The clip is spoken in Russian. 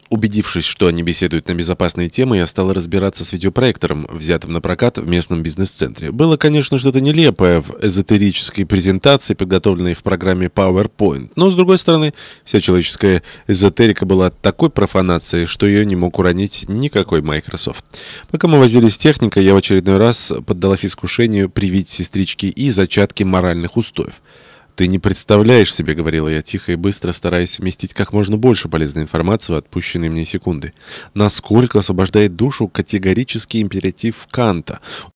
Убедившись, что они беседуют на безопасные темы, я стал разбираться с видеопроектором, взятым на прокат в местном бизнес-центре. Было, конечно, что-то нелепое в эзотерической презентации, подготовленной в программе PowerPoint. Но, с другой стороны, вся человеческая эзотерика была такой профанацией, что ее не мог уронить никакой Microsoft. Пока мы возились с техникой, я в очередной раз поддалась искушению привить сестричке и зачатки моральных устоев. «Ты не представляешь себе», — говорила я тихо и быстро, стараясь вместить как можно больше полезной информации в отпущенные мне секунды, «насколько освобождает душу категорический императив Канта.